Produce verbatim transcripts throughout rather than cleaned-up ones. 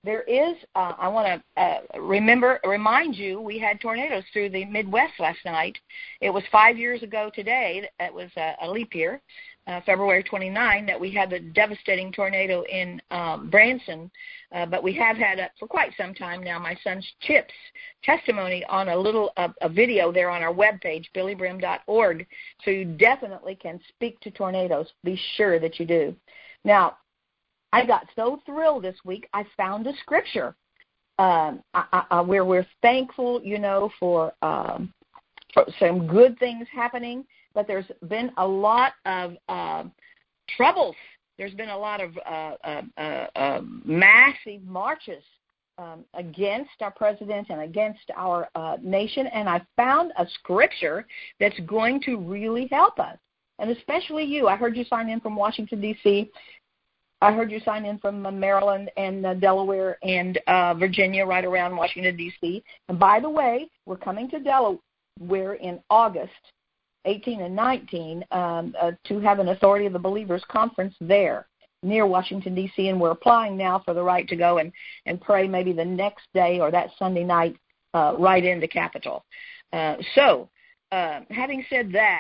there is, uh, I want to uh, remember, remind you, we had tornadoes through the Midwest last night. It was five years ago today. It was a, a leap year, uh, February twenty-ninth, that we had the devastating tornado in um, Branson. Uh, but we have had uh, for quite some time now my son's Chip's testimony on a little uh, a video there on our webpage, billy brim dot org. So you definitely can speak to tornadoes. Be sure that you do. Now, I got so thrilled this week, I found a scripture um, I, I, where we're thankful, you know, for, um, for some good things happening, but there's been a lot of uh, troubles. There's been a lot of uh, uh, uh, uh, massive marches um, against our president and against our uh, nation, and I found a scripture that's going to really help us, and especially you. I heard you sign in from Washington, D C I heard you sign in from uh, Maryland and uh, Delaware and uh, Virginia, right around Washington, D C And by the way, we're coming to Delaware in August eighteen and nineteen um, uh, to have an Authority of the Believers conference there near Washington, D C And we're applying now for the right to go and, and pray maybe the next day or that Sunday night uh, right in the Capitol. Uh, so, uh, having said that,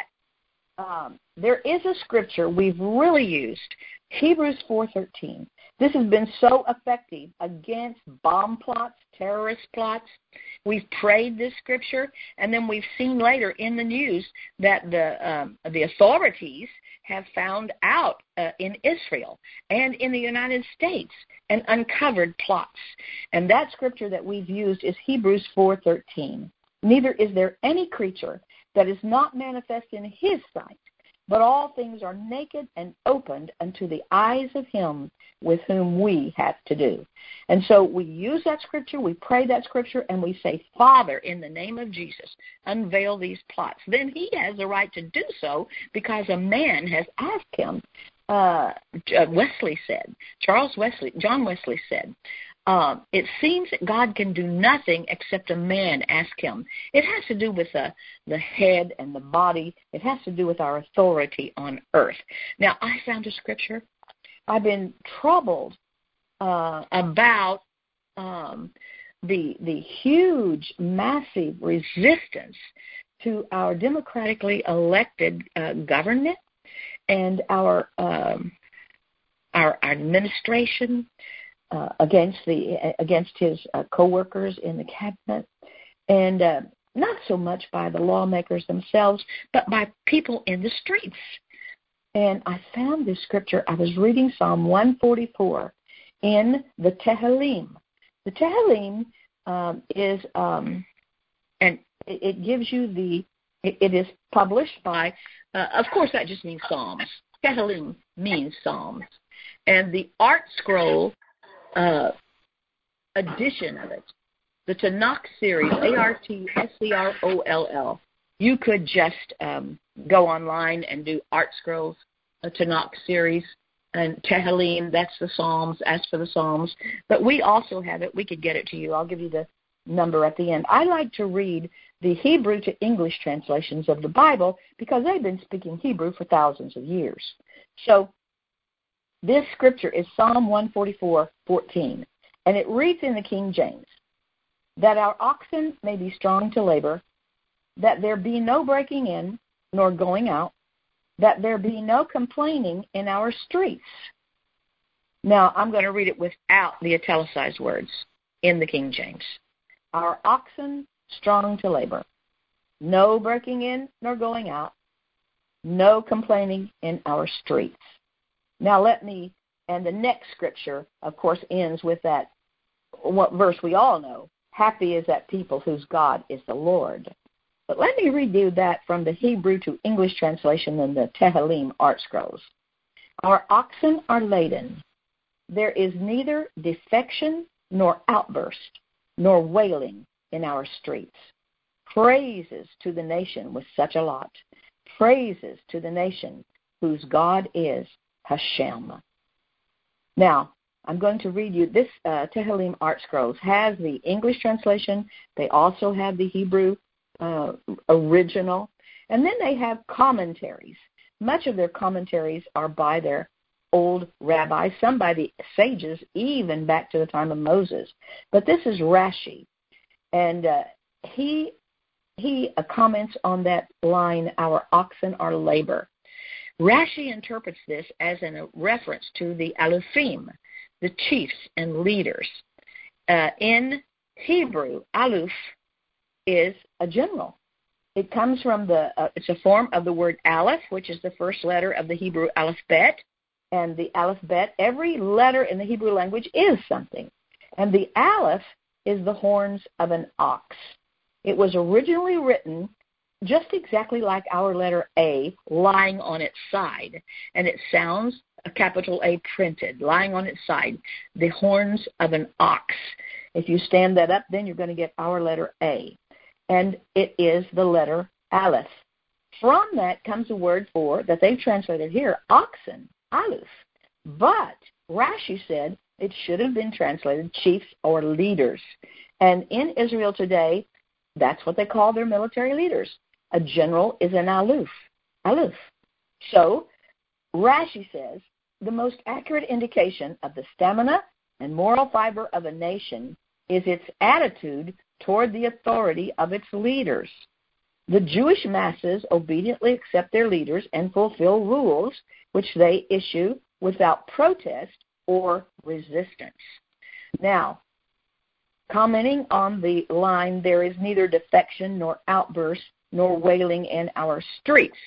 um, there is a scripture we've really used, Hebrews four thirteen. This has been so effective against bomb plots, terrorist plots. We've prayed this scripture, and then we've seen later in the news that the um, the authorities have found out uh, in Israel and in the United States and uncovered plots. And that scripture that we've used is Hebrews four thirteen. Neither is there any creature that is not manifest in his sight, but all things are naked and opened unto the eyes of him with whom we have to do. And so we use that scripture, we pray that scripture, and we say, Father, in the name of Jesus, unveil these plots. Then he has a right to do so because a man has asked him. Uh, Wesley said, Charles Wesley, John Wesley said, Uh, it seems that God can do nothing except a man ask him. It has to do with the, the head and the body. It has to do with our authority on earth. Now, I found a scripture. I've been troubled uh, about um, the the huge, massive resistance to our democratically elected uh, government and our um, our, our administration. Uh, against the against his uh, co-workers in the cabinet, and uh, not so much by the lawmakers themselves, but by people in the streets. And I found this scripture. I was reading Psalm one forty-four in the Tehillim. The Tehillim um, is, um, and it, it gives you the. It, it is published by. Uh, of course, that just means Psalms. Tehillim means Psalms, and the Art Scroll. Uh, edition of it, the Tanakh series, A R T S C R O L L. You could just um, go online and do Art Scrolls, a Tanakh series, and Tehillim, that's the Psalms, as for the Psalms. But we also have it. We could get it to you. I'll give you the number at the end. I like to read the Hebrew to English translations of the Bible because they've been speaking Hebrew for thousands of years. So this scripture is Psalm one forty-four fourteen, and it reads in the King James, that our oxen may be strong to labor, that there be no breaking in nor going out, that there be no complaining in our streets. Now, I'm going to read it without the italicized words in the King James. Our oxen strong to labor, no breaking in nor going out, no complaining in our streets. Now let me, and the next scripture, of course, ends with that, what verse we all know, happy is that people whose God is the Lord. But let me read you that from the Hebrew to English translation in the Tehillim Art Scrolls. Our oxen are laden. There is neither defection nor outburst, nor wailing in our streets. Praises to the nation with such a lot. Praises to the nation whose God is Hashem. Now, I'm going to read you this uh, Tehillim Art Scrolls has the English translation. They also have the Hebrew uh, original. And then they have commentaries. Much of their commentaries are by their old rabbis, some by the sages, even back to the time of Moses. But this is Rashi, and uh, he he uh, comments on that line, our oxen are labor. Rashi interprets this as a reference to the alufim, the chiefs and leaders. Uh, in Hebrew, aluf is a general. It comes from the, uh, it's a form of the word aleph, which is the first letter of the Hebrew alphabet. And the alphabet, every letter in the Hebrew language is something. And the aleph is the horns of an ox. It was originally written just exactly like our letter A, lying on its side. And it sounds a capital A printed, lying on its side, the horns of an ox. If you stand that up, then you're going to get our letter A. And it is the letter aleph. From that comes a word for, that they've translated here, oxen, aleph. But Rashi said it should have been translated chiefs or leaders. And in Israel today, that's what they call their military leaders. A general is an aluf, aluf. So Rashi says the most accurate indication of the stamina and moral fiber of a nation is its attitude toward the authority of its leaders. The Jewish masses obediently accept their leaders and fulfill rules which they issue without protest or resistance. Now, commenting on the line, there is neither defection nor outburst nor wailing in our streets,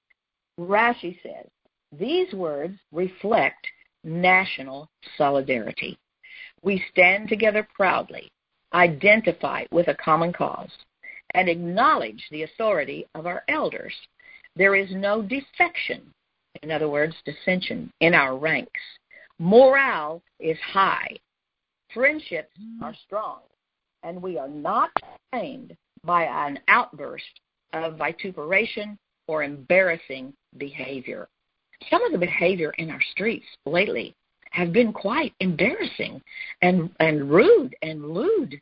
Rashi says, these words reflect national solidarity. We stand together proudly, identify with a common cause, and acknowledge the authority of our elders. There is no defection, in other words, dissension, in our ranks. Morale is high. Friendships are strong. And we are not shamed by an outburst of vituperation or embarrassing behavior. Some of the behavior in our streets lately have been quite embarrassing and, and rude and lewd.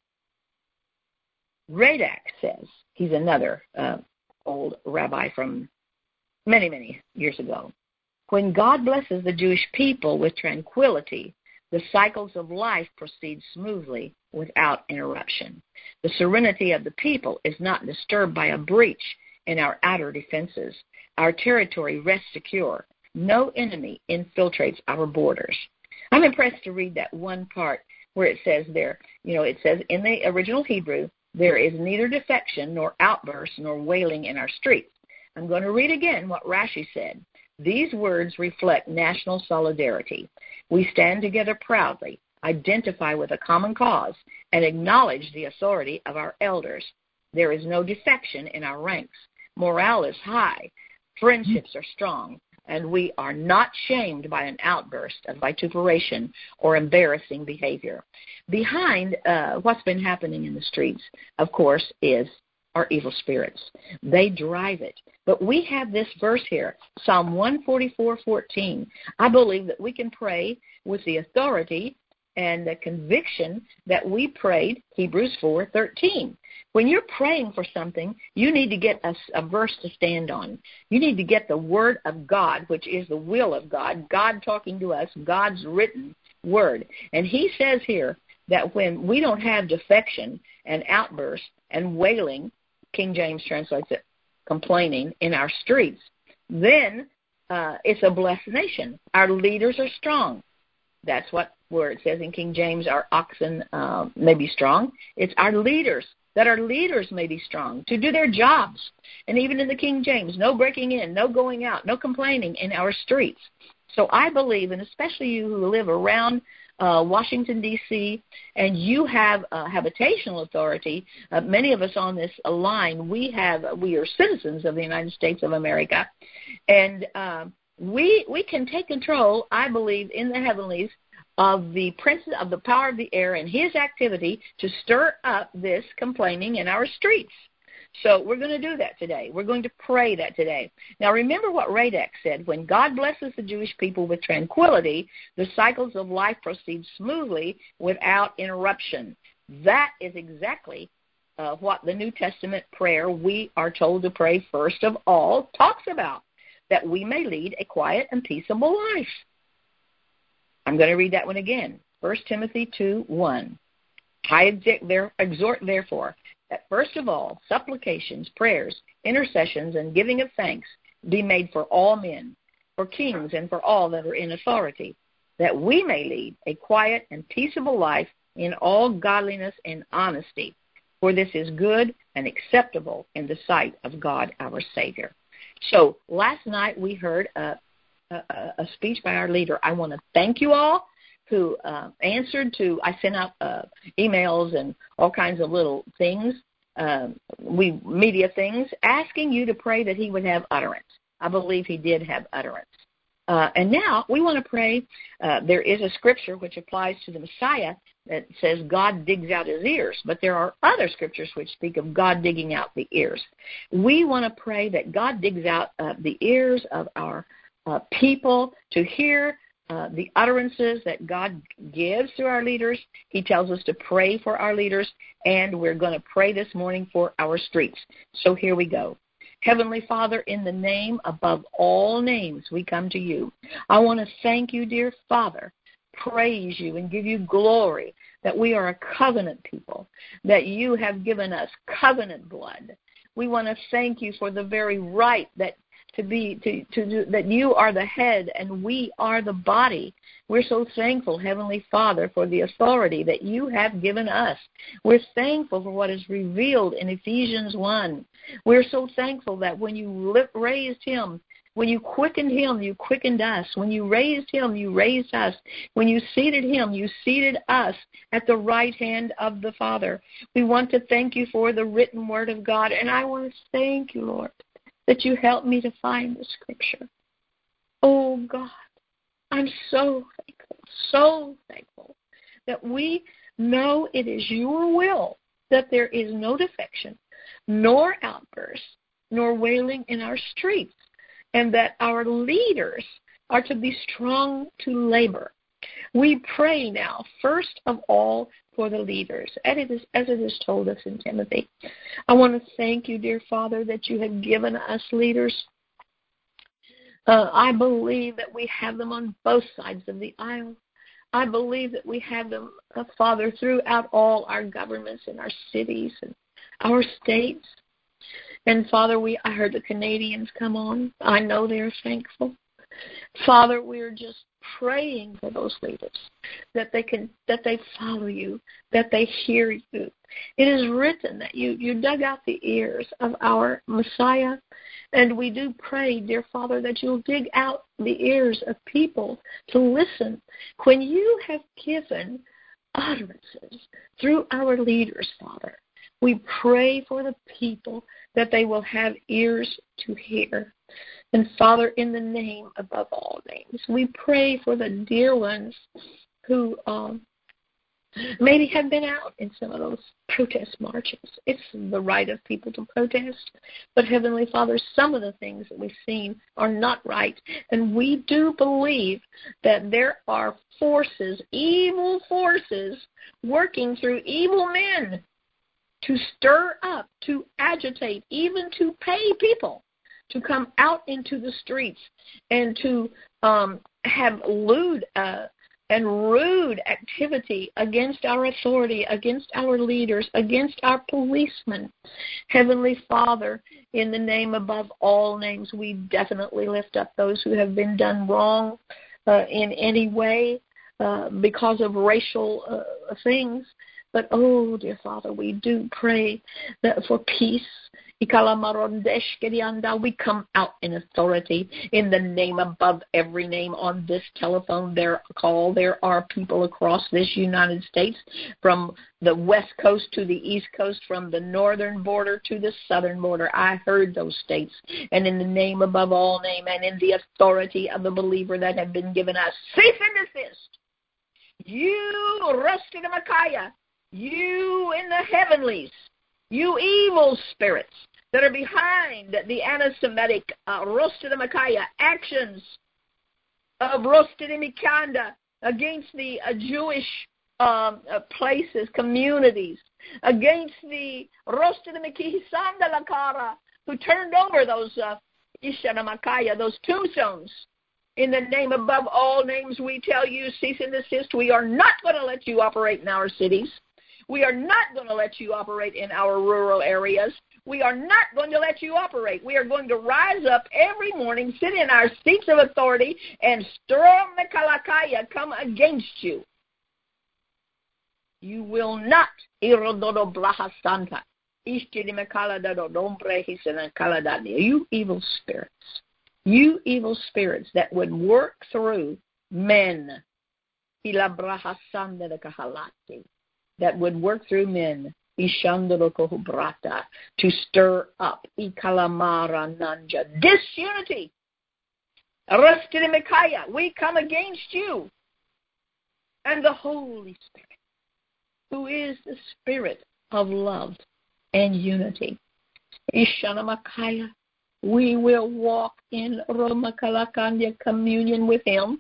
Radak says, he's another uh, old rabbi from many, many years ago, when God blesses the Jewish people with tranquility, the cycles of life proceed smoothly without interruption. The serenity of the people is not disturbed by a breach in our outer defenses. Our territory rests secure. No enemy infiltrates our borders. I'm impressed to read that one part where it says there, you know, it says in the original Hebrew, there is neither defection nor outburst nor wailing in our streets. I'm going to read again what Rashi said. These words reflect national solidarity. We stand together proudly, identify with a common cause, and acknowledge the authority of our elders. There is no defection in our ranks. Morale is high. Friendships are strong. And we are not shamed by an outburst of vituperation or embarrassing behavior. Behind uh, what's been happening in the streets, of course, is our evil spirits. They drive it. But we have this verse here, Psalm one forty-four fourteen. I believe that we can pray with the authority and the conviction that we prayed, Hebrews four thirteen. When you're praying for something, you need to get a, a verse to stand on. You need to get the word of God, which is the will of God, God talking to us, God's written word. And he says here that when we don't have defection and outburst and wailing, King James translates it, complaining, in our streets, then uh, it's a blessed nation. Our leaders are strong. That's what where it says in King James, our oxen uh, may be strong. It's our leaders, that our leaders may be strong to do their jobs. And even in the King James, no breaking in, no going out, no complaining in our streets. So I believe, and especially you who live around uh, Washington, D C, and you have uh, habitational authority, uh, many of us on this line, we have, we are citizens of the United States of America, and uh, we we can take control, I believe, in the heavenlies of the prince of the power of the air and his activity to stir up this complaining in our streets. So we're going to do that today. We're going to pray that today. Now remember what Radak said. When God blesses the Jewish people with tranquility, the cycles of life proceed smoothly without interruption. That is exactly uh, what the New Testament prayer we are told to pray first of all talks about, that we may lead a quiet and peaceable life. I'm going to read that one again. First Timothy two one. I exhort, therefore, that first of all, supplications, prayers, intercessions, and giving of thanks be made for all men, for kings, and for all that are in authority, that we may lead a quiet and peaceable life in all godliness and honesty. For this is good and acceptable in the sight of God our Savior. So last night we heard a, a, a speech by our leader. I want to thank you all who uh, answered to, I sent out uh, emails and all kinds of little things, uh, we media things, asking you to pray that he would have utterance. I believe he did have utterance. Uh, and now we want to pray. Uh, there is a scripture which applies to the Messiah that says God digs out his ears, but there are other scriptures which speak of God digging out the ears. We want to pray that God digs out uh, the ears of our uh, people to hear uh, the utterances that God gives to our leaders. He tells us to pray for our leaders, and we're going to pray this morning for our streets. So here we go. Heavenly Father, in the name above all names, we come to you. I want to thank you, dear Father, praise you and give you glory that we are a covenant people, that you have given us covenant blood. We want to thank you for the very right that to be to, to do, that you are the head and we are the body. We're so thankful, Heavenly Father, for the authority that you have given us. We're thankful for what is revealed in Ephesians one. We're so thankful that when you raised him, when you quickened him, you quickened us. When you raised him, you raised us. When you seated him, you seated us at the right hand of the Father. We want to thank you for the written word of God, and I want to thank you, Lord, that you help me to find the scripture. Oh, God, I'm so thankful, so thankful that we know it is your will that there is no defection, nor outburst, nor wailing in our streets, and that our leaders are to be strong to labor. We pray now, first of all, for the leaders, as it is, as it is told us in Timothy. I want to thank you, dear Father, that you have given us leaders. Uh, I believe that we have them on both sides of the aisle. I believe that we have them, uh, Father, throughout all our governments and our cities and our states. And, Father, we I heard the Canadians come on. I know they're thankful. Father, we're just praying for those leaders, that they can, that they follow you, that they hear you. It is written that you, you dug out the ears of our Messiah, and we do pray, dear Father, that you'll dig out the ears of people to listen when you have given utterances through our leaders, Father. We pray for the people that they will have ears to hear. And, Father, in the name above all names, we pray for the dear ones who um, maybe have been out in some of those protest marches. It's the right of people to protest. But, Heavenly Father, some of the things that we've seen are not right. And we do believe that there are forces, evil forces, working through evil men to stir up, to agitate, even to pay people to come out into the streets and to um, have lewd uh, and rude activity against our authority, against our leaders, against our policemen. Heavenly Father, in the name above all names, we definitely lift up those who have been done wrong uh, in any way uh, because of racial uh, things. But, oh, dear Father, we do pray that for peace. We come out in authority in the name above every name on this telephone there call. There are people across this United States from the west coast to the east coast, from the northern border to the southern border. I heard those states. And in the name above all name and in the authority of the believer that have been given us, cease and desist. You, rusted Micaiah, you in the heavenlies, you evil spirits that are behind the anti-Semitic uh, Rostedemachia actions of Rostedemikanda against the uh, Jewish um, uh, places, communities, against the Rostedemikihisandalakara who turned over those uh, Ishanamachia, those tombstones In the name above all names, we tell you, cease and desist. We are not going to let you operate in our cities. We are not going to let you operate in our rural areas. We are not going to let you operate. We are going to rise up every morning, sit in our seats of authority, and storm the Kalakaya come against you. You will not. You evil spirits. You evil spirits that would work through men. That would work through men. To stir up disunity. We come against you. And the Holy Spirit, who is the Spirit of love and unity. We will walk in Romakalakanya communion with Him.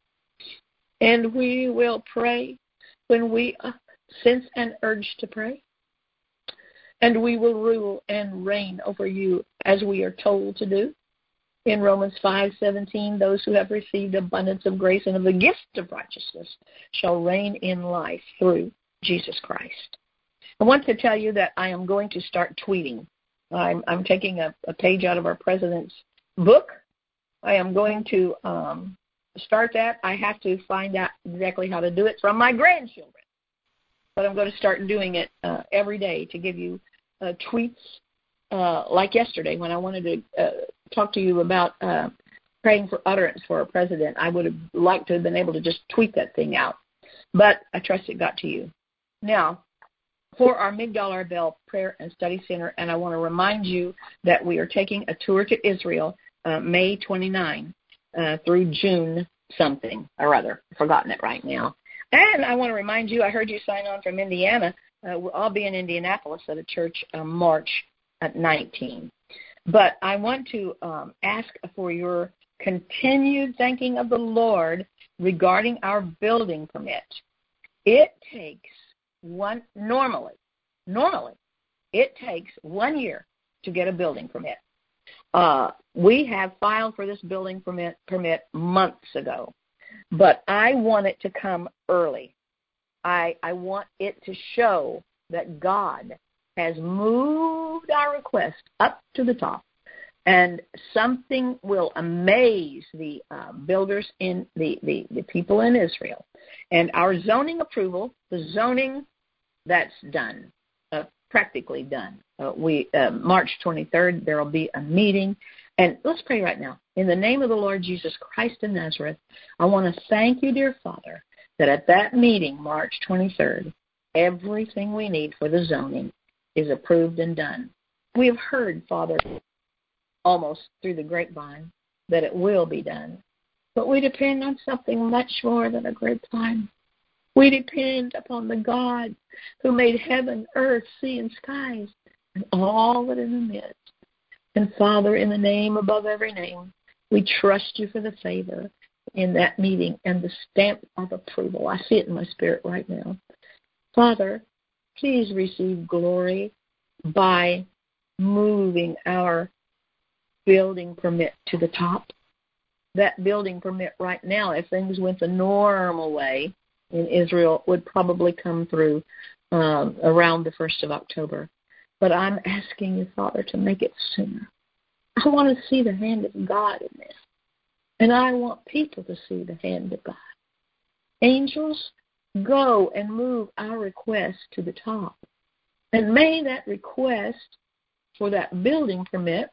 And we will pray when we sense an urge to pray. And we will rule and reign over you as we are told to do. In Romans five seventeen, those who have received abundance of grace and of the gift of righteousness shall reign in life through Jesus Christ. I want to tell you that I am going to start tweeting. I'm, I'm taking a, a page out of our president's book. I am going to um, start that. I have to find out exactly how to do it from my grandchildren. But I'm going to start doing it uh, every day to give you uh, tweets uh, like yesterday when I wanted to uh, talk to you about uh, praying for utterance for our president. I would have liked to have been able to just tweet that thing out. But I trust it got to you. Now, for our Migdal Arbel Prayer and Study Center, and I want to remind you that we are taking a tour to Israel uh, May twenty-ninth uh, through June something, or rather, I've forgotten it right now. And I want to remind you, I heard you sign on from Indiana. Uh, we'll all be in Indianapolis at a church uh, March nineteenth. But I want to um, ask for your continued thanking of the Lord regarding our building permit. It takes one, normally, normally, it takes one year to get a building permit. Uh, we have filed for this building permit, permit months ago. But I want it to come early. I, I want it to show that God has moved our request up to the top. And something will amaze the uh, builders in the, the, the people in Israel. And our zoning approval, the zoning, that's done, uh, practically done. Uh, we uh, March twenty-third, there will be a meeting. And let's pray right now. In the name of the Lord Jesus Christ of Nazareth, I want to thank you, dear Father, that at that meeting, March twenty-third, everything we need for the zoning is approved and done. We have heard, Father, almost through the grapevine, that it will be done. But we depend on something much more than a grapevine. We depend upon the God who made heaven, earth, sea, and skies, and all that in the midst. And Father, in the name above every name, we trust you for the favor in that meeting and the stamp of approval. I see it in my spirit right now. Father, please receive glory by moving our building permit to the top. That building permit right now, if things went the normal way in Israel, would probably come through um, around the first of October. But I'm asking you, Father, to make it sooner. I want to see the hand of God in this. And I want people to see the hand of God. Angels, go and move our request to the top. And may that request for that building permit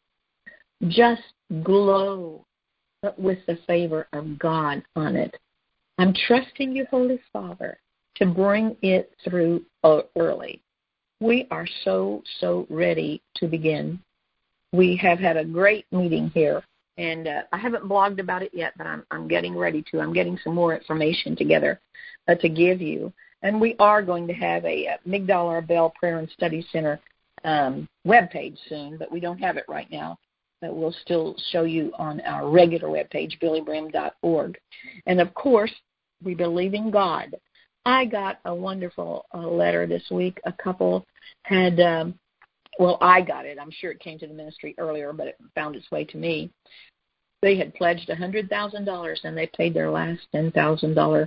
just glow with the favor of God on it. I'm trusting you, Holy Father, to bring it through early. We are so, so ready to begin. We have had a great meeting here, and uh, I haven't blogged about it yet, but I'm, I'm getting ready to. I'm getting some more information together uh, to give you. And we are going to have a, a Migdal Arbel Prayer and Study Center um, webpage soon, but we don't have it right now. But we'll still show you on our regular webpage, billy brim dot org. And, of course, we believe in God. I got a wonderful uh, letter this week. A couple had, um, well, I got it. I'm sure it came to the ministry earlier, but it found its way to me. They had pledged one hundred thousand dollars, and they paid their last ten thousand dollars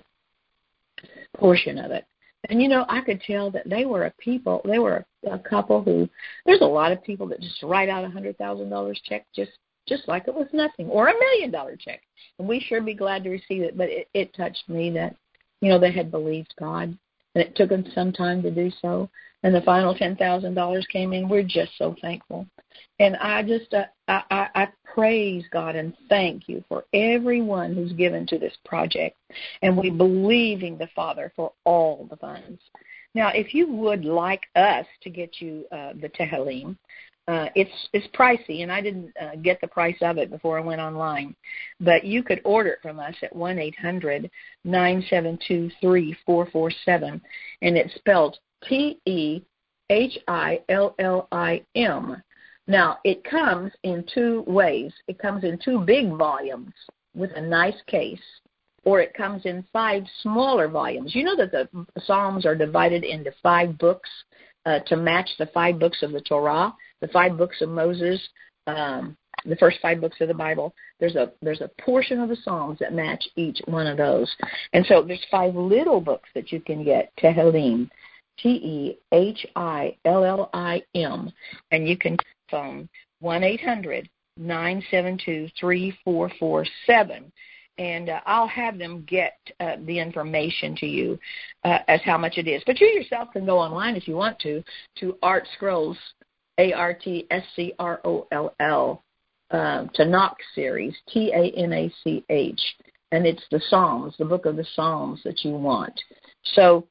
portion of it. And, you know, I could tell that they were a people, they were a, a couple who, there's a lot of people that just write out a one hundred thousand dollars check just, just like it was nothing, or a million dollar check. And we sure be glad to receive it, but it, it touched me that, you know, they had believed God, and it took them some time to do so. And the final ten thousand dollars came in. We're just so thankful. And I just, uh, I, I, I praise God and thank you for everyone who's given to this project. And we believe in the Father for all the funds. Now, if you would like us to get you uh, the Tehillim, uh, it's it's pricey, and I didn't uh, get the price of it before I went online. But you could order it from us at one eight hundred nine seven two three four four seven, and it's spelled T E H I L L I M. Now, it comes in two ways. It comes in two big volumes with a nice case, or it comes in five smaller volumes. You know that the Psalms are divided into five books uh, to match the five books of the Torah, the five books of Moses, um, the first five books of the Bible. There's a there's a portion of the Psalms that match each one of those. And so there's five little books that you can get, Tehillim, T E H I L L I M, and you can phone one eight hundred nine seven two three four four seven, and uh, I'll have them get uh, the information to you uh, as how much it is. But you yourself can go online if you want to, to Art Scrolls, A R T S C R O L L, uh, Tanakh series, T A N A C H, and it's the Psalms, the book of the Psalms that you want. So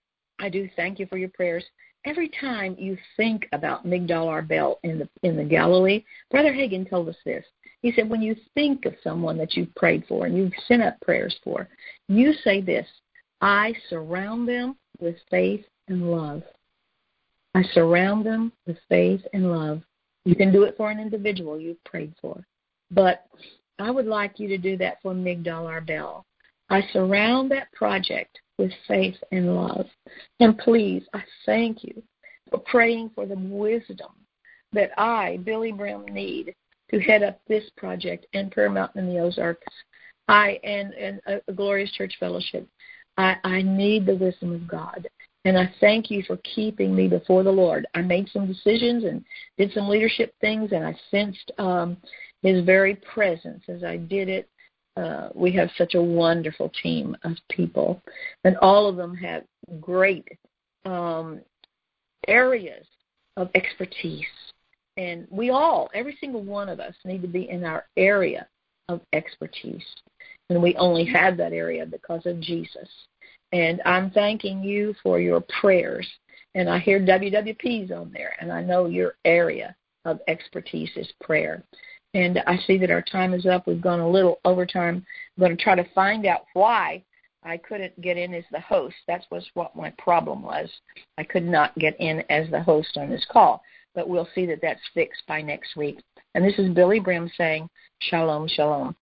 I do thank you for your prayers. Every time you think about Migdal Arbel in the in the Galilee, Brother Hagin told us this. He said, when you think of someone that you've prayed for and you've sent up prayers for, you say this: I surround them with faith and love. I surround them with faith and love. You can do it for an individual you've prayed for, but I would like you to do that for Migdal Arbel. I surround that project with faith and love. And please, I thank you for praying for the wisdom that I, Billy Brim, need to head up this project and Prayer Mountain in the Ozarks. I and, and a, a Glorious Church Fellowship. I, I need the wisdom of God. And I thank you for keeping me before the Lord. I made some decisions and did some leadership things, and I sensed um, His very presence as I did it. Uh, we have such a wonderful team of people, and all of them have great um, areas of expertise. And we all, every single one of us, need to be in our area of expertise. And we only have that area because of Jesus. And I'm thanking you for your prayers. And I hear W W Ps on there, and I know your area of expertise is prayer. And I see that our time is up. We've gone a little overtime. I'm going to try to find out why I couldn't get in as the host. That was what my problem was. I could not get in as the host on this call. But we'll see that that's fixed by next week. And this is Billy Brim saying, Shalom, Shalom.